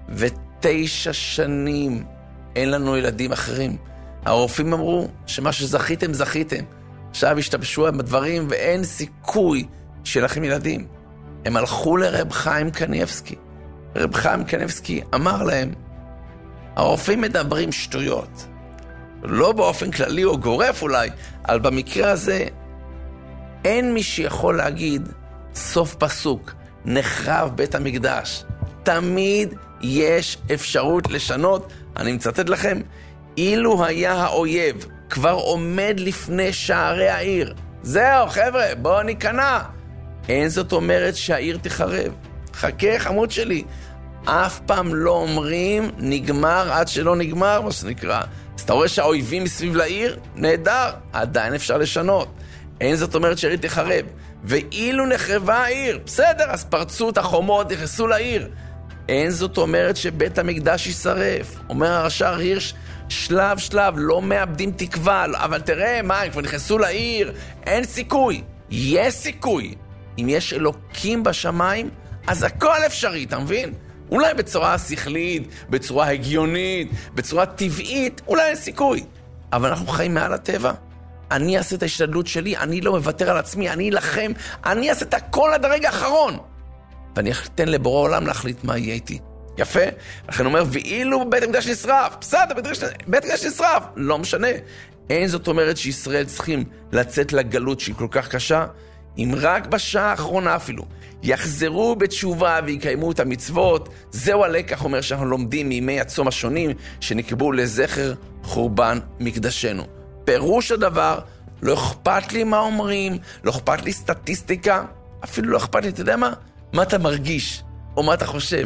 ותשע שנים אין לנו ילדים אחרים. הרופאים אמרו שמה שזכיתם, זכיתם. עכשיו השתבשו בדברים ואין סיכוי שלכם ילדים. הם הלכו לרב חיים קניבסקי. רב חיים קניבסקי אמר להם, הרופאים מדברים שטויות. לא באופן כללי או גורף אולי, אבל במקרה הזה אין מי שיכול להגיד סוף פסוק, נחרב בית המקדש. תמיד יש אפשרות לשנות. אני מצטט לכם, אילו היה האויב כבר עומד לפני שערי העיר, זהו חבר'ה, בואו ניכנע. אין זאת אומרת שהעיר תחרב. חכה חמוד שלי, אף פעם לא אומרים נגמר עד שלא נגמר, מה שנקרא. אז אתה רואה שהאויבים מסביב לעיר, נהדר, עדיין אפשר לשנות. אין זאת אומרת שהעיר תחרב. ואילו נחרבה העיר, בסדר, אז פרצו את החומות, נכנסו לעיר. אין זאת אומרת שבית המקדש יישרף. אומר הרש"ר הירש, שלב שלב, לא מאבדים תקווה, אבל תראה, מה, הם כבר נכנסו לעיר, אין סיכוי. יש סיכוי. אם יש אלוקים בשמיים, אז הכל אפשרי, אתה מבין? אולי בצורה שכלית, בצורה הגיונית, בצורה טבעית, אולי אין סיכוי. אבל אנחנו חיים מעל הטבע. אני אעשה את ההשתדלות שלי, אני לא מוותר על עצמי, אני אלחם, אני אעשה את הכל עד הרגע האחרון. ואני אתן לבורא עולם להחליט מה יהיה איתי. יפה? לכן אומר, ואילו בית המקדש נשרף, בסדר, בית המקדש נשרף, לא משנה. אין זאת אומרת שישראל צריכים לצאת לגלות שהיא כל כך קשה, אם רק בשעה האחרונה אפילו יחזרו בתשובה ויקיימו את המצוות. זהו הלקח, אומר, שאנחנו לומדים מימי הצום השונים שנקבעו לזכר חורבן מקדשנו. פירוש הדבר, לא אכפת לי מה אומרים, לא אכפת לי סטטיסטיקה, אפילו לא אכפת לי, אתה יודע מה? מה אתה מרגיש או מה אתה חושב.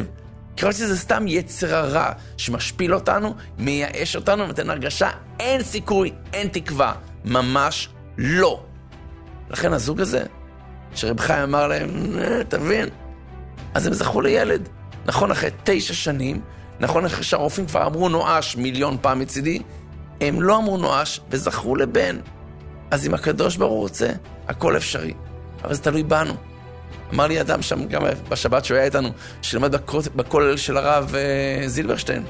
כי יכול להיות שזה סתם יצר הרע שמשפיל אותנו, מייאש אותנו, נותן הרגשה, אין סיכוי, אין תקווה. ממש לא. לכן הזוג הזה, שרב חיים אמר להם, תבין, אז הם זכו לילד. נכון, אחרי תשע שנים, נכון, אחרי שהרופאים כבר אמרו נואש מיליון פעם מצידי, הם לא אמרו נואש וזכו לבן. אז אם הקדוש ברוך הוא רוצה, הכל אפשרי. אבל זה תלוי בנו. אמר לי אדם שם גם בשבת שהוא היה איתנו, שלמד בכולל של הרב זילברשטיין,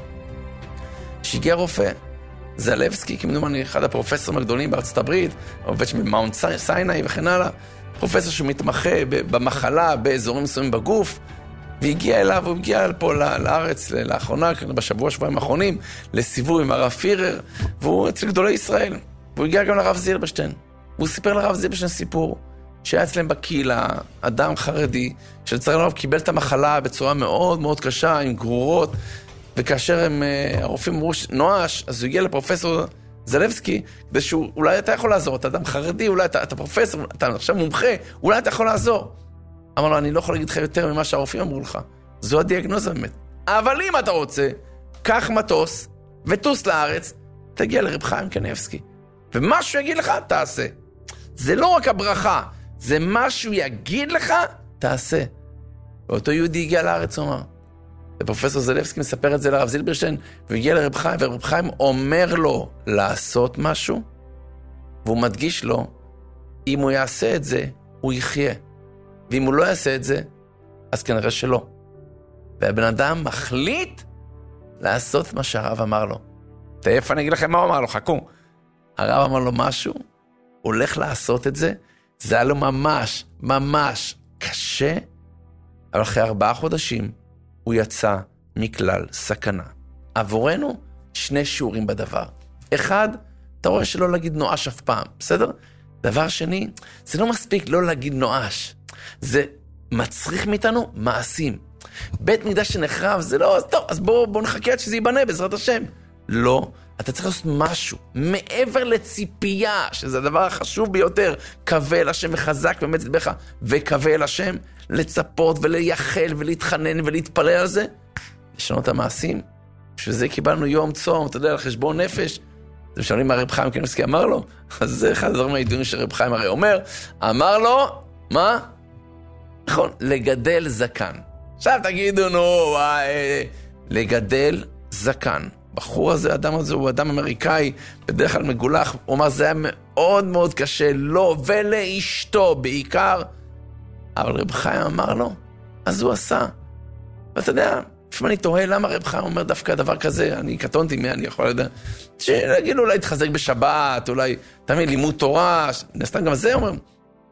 שהגיע רופא, זלבסקי, כמדומן אחד הפרופסורים הגדולים בארצות הברית, עובד ממאונט סיני וכן הלאה, פרופסור שמתמחה במחלה באזורים מסוימים בגוף, והגיע אליו, הוא הגיע פה לארץ לאחרונה, בשבוע שבועיים האחרונים, לסיבוב עם הרב פירר, והוא אצל גדולי ישראל, והוא הגיע גם לרב זילברשטיין, והוא סיפר לרב זילברשטיין סיפור, שהיה אצלם בקהילה, אדם חרדי, שלצערנו הרב קיבל את המחלה בצורה מאוד מאוד קשה, עם גרורות, וכאשר הם, הרופאים אמרו נואש, אז הוא הגיע לפרופסור זלבסקי, כדי שהוא, אולי אתה יכול לעזור, אתה אדם חרדי, אולי אתה, אתה פרופסור, אתה עכשיו מומחה, אולי אתה יכול לעזור. אמר לו, אני לא יכול להגיד לך יותר ממה שהרופאים אמרו לך. זו הדיאגנוזה באמת. אבל אם אתה רוצה, קח מטוס, וטוס לארץ, תגיע לרב חיים קניבסקי. ומה שהוא יגיד לך, תעשה. זה לא רק הברכה, זה מה שהוא יגיד לך, תעשה. ואותו יהודי הגיע לארץ, הוא אמר. ופרופסור זלבסקי מספר את זה לרב זילברשטיין, והוא הגיע לרב חיים, ורב חיים אומר לו לעשות משהו, והוא מדגיש לו, אם הוא יעשה את זה, הוא יחיה. ואם הוא לא יעשה את זה, אז כנראה שלא. והבן אדם מחליט לעשות מה שהרב אמר לו. תאיפה אני אגיד לכם מה הוא אמר לו, חכו. הרב אמר לו משהו, הוא הולך לעשות את זה, זה היה לו ממש, ממש קשה, אבל אחרי ארבעה חודשים, הוא יצא מכלל סכנה. עבורנו, שני שיעורים בדבר. אחד, אתה רואה שלא להגיד נואש אף פעם, בסדר? דבר שני, זה לא מספיק לא להגיד נואש. זה מצריך מאיתנו מעשים. בית מקדש שנחרב, זה לא, אז טוב, אז בואו בוא נחכה עד שזה ייבנה בעזרת השם. לא, אתה צריך לעשות משהו, מעבר לציפייה, שזה הדבר החשוב ביותר, קווה אל השם וחזק ומצאת בך, וקווה אל השם, לצפות ולייחל ולהתחנן ולהתפלל על זה, לשנות המעשים. שזה קיבלנו יום צום, אתה יודע, על חשבון נפש, זה משלמים מה רב חיים קניבסקי אמר לו, אז זה אחד הדברים הידועים שרב חיים הרי אומר, אמר לו, מה? נכון, לגדל זקן. עכשיו תגידו, נו, וואי, לגדל זקן. בחור הזה, האדם הזה הוא אדם אמריקאי, בדרך כלל מגולח, הוא אומר, זה היה מאוד מאוד קשה, לו ולאשתו בעיקר, אבל רב חיים אמר לו, אז הוא עשה. ואתה יודע, לפעמים אני תוהה למה רב חיים אומר דווקא דבר כזה, אני קטונתי מי אני יכול לדעת, שלהגיד לו אולי תחזק בשבת, אולי תמיד לימוד תורה, נסתם גם זה אומר.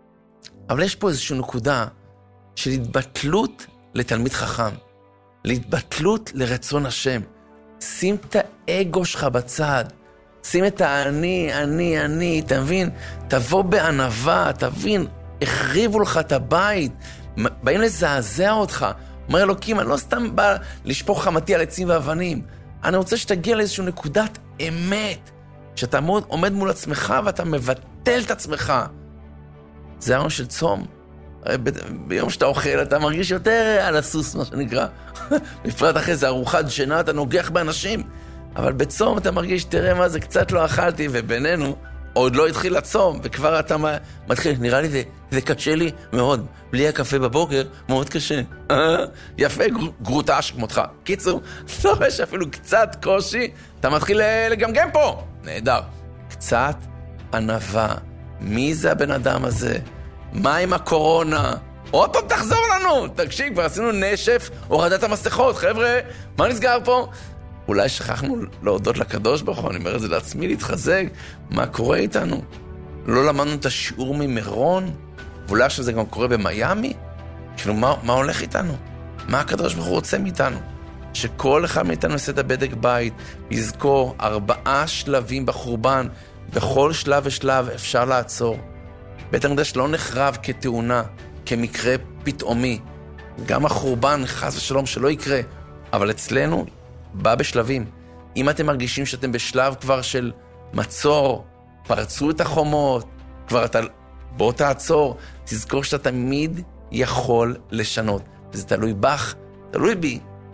אבל יש פה איזושהי נקודה של התבטלות לתלמיד חכם, להתבטלות לרצון השם. שים את האגו שלך בצד, שים את האני, אני, אני, אתה מבין? תבוא בענווה, תבין, החריבו לך את הבית, באים לזעזע אותך, אומר אלוקים, אני לא סתם בא לשפוך חמתי על עצים ואבנים, אני רוצה שתגיע לאיזושהי נקודת אמת, שאתה עומד מול עצמך ואתה מבטל את עצמך. זה היום של צום. ביום שאתה אוכל, אתה מרגיש יותר על הסוס, מה שנקרא. בפרט אחרי זה ארוחת שינה, אתה נוגח באנשים. אבל בצום אתה מרגיש, תראה מה זה, קצת לא אכלתי, ובינינו עוד לא התחיל לצום, וכבר אתה מתחיל, נראה לי זה, זה קשה לי מאוד. בלי הקפה בבוקר, מאוד קשה. יפה, גרוטה שכמותך. קיצור, לא רואה שאפילו קצת קושי, אתה מתחיל לגמגם פה. נהדר. קצת ענווה. מי זה הבן אדם הזה? מה עם הקורונה? עוד פעם תחזור לנו! תקשיב, כבר עשינו נשף, הורדת המסכות, חבר'ה, מה נסגר פה? אולי שכחנו להודות לקדוש ברוך הוא, אני אומר את זה לעצמי, להתחזק, מה קורה איתנו? לא למדנו את השיעור ממירון? ואולי עכשיו זה גם קורה במיימי? כאילו, מה, מה הולך איתנו? מה הקדוש ברוך הוא רוצה מאיתנו? שכל אחד מאיתנו יעשה את הבדק בית, יזכור ארבעה שלבים בחורבן, בכל שלב ושלב אפשר לעצור. בית המקדש לא נחרב כתאונה, כמקרה פתאומי. גם החורבן, חס ושלום, שלא יקרה. אבל אצלנו, בא בשלבים. אם אתם מרגישים שאתם בשלב כבר של מצור, פרצו את החומות, כבר אתה, בוא תעצור, תזכור שאתה תמיד יכול לשנות. וזה תלוי בך, תלוי בי.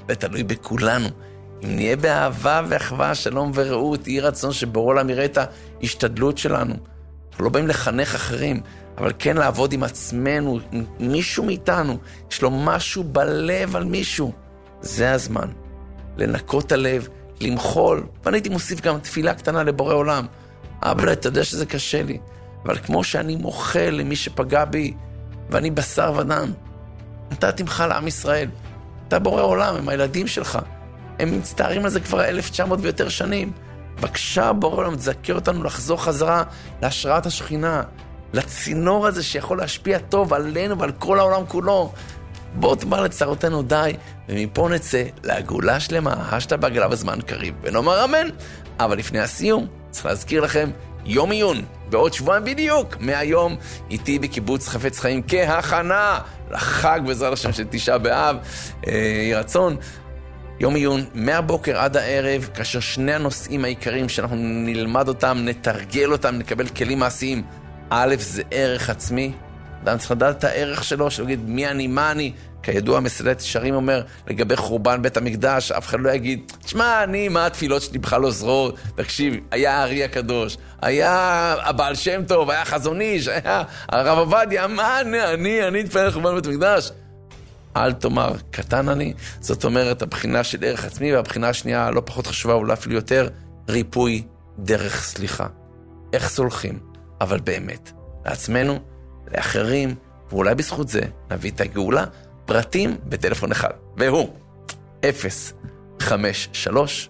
ותלוי בכולנו. אם נהיה באהבה ואחווה, שלום ורעות, יהי רצון שבורא עולם יראה את ההשתדלות שלנו. אנחנו לא באים לחנך אחרים, אבל כן לעבוד עם עצמנו, עם מישהו מאיתנו, יש לו משהו בלב על מישהו. זה הזמן. לנקות הלב, למחול, ואני הייתי מוסיף גם תפילה קטנה לבורא עולם. אבל אתה יודע שזה קשה לי, אבל כמו שאני מוחל למי שפגע בי, ואני בשר ודם, אתה תמחל לעם ישראל. אתה בורא עולם, הם הילדים שלך. הם מצטערים על זה כבר אלף תשע מאות ויותר שנים. בבקשה, בורא עולם, תזכר אותנו לחזור חזרה להשראת השכינה, לצינור הזה שיכול להשפיע טוב עלינו ועל כל העולם כולו. בואו תאמר לצרותינו די, ומפה נצא לגאולה שלמה, השתה בעגלה בזמן קריב, ונאמר אמן. אבל לפני הסיום, צריך להזכיר לכם, יום עיון, בעוד שבועיים בדיוק, מהיום, איתי בקיבוץ חפץ חיים, כהכנה לחג בעזרת השם של תשעה באב, יהי רצון. יום עיון, מהבוקר עד הערב, כאשר שני הנושאים העיקריים שאנחנו נלמד אותם, נתרגל אותם, נקבל כלים מעשיים. א', זה ערך עצמי. אדם צריך לדעת את הערך שלו, שלהגיד מי אני, מה אני. כידוע, מסילת ישרים אומר, לגבי חורבן בית המקדש, אף אחד לא יגיד, תשמע, אני, מה התפילות שלי בכלל עוזרות? תקשיב, היה הארי הקדוש, היה הבעל שם טוב, היה חזון איש, היה הרב עובדיה, מה אני, אני, אני אתפלל לחורבן בית המקדש. אל תאמר, קטן אני, זאת אומרת, הבחינה של ערך עצמי, והבחינה השנייה, לא פחות חשובה, אולי אפילו יותר, ריפוי דרך סליחה. איך סולחים? אבל באמת, לעצמנו, לאחרים, ואולי בזכות זה, נביא את הגאולה, פרטים בטלפון אחד, והוא אפס חמש שלוש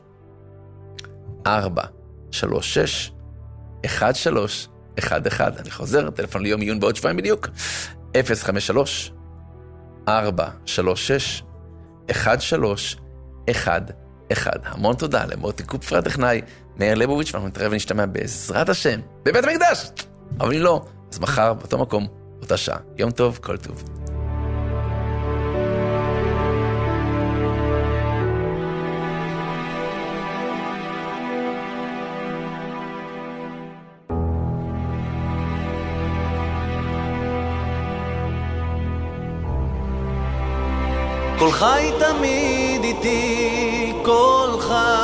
ארבע שלוש שש אחת שלוש אחת אחת. אני חוזר, טלפון ליום עיון בעוד שבועיים בדיוק, אפס חמש שלוש ארבע שלוש שש אחת שלוש אחת אחת. המון תודה למוטי קופפר הטכנאי, מאיר ליבוביץ', ואנחנו נתראה ונשתמע בעזרת השם בבית המקדש. אבל אם לא, אז מחר באותו מקום, באותה שעה. יום טוב, כל טוב. כל חי תמיד איתי, כל חי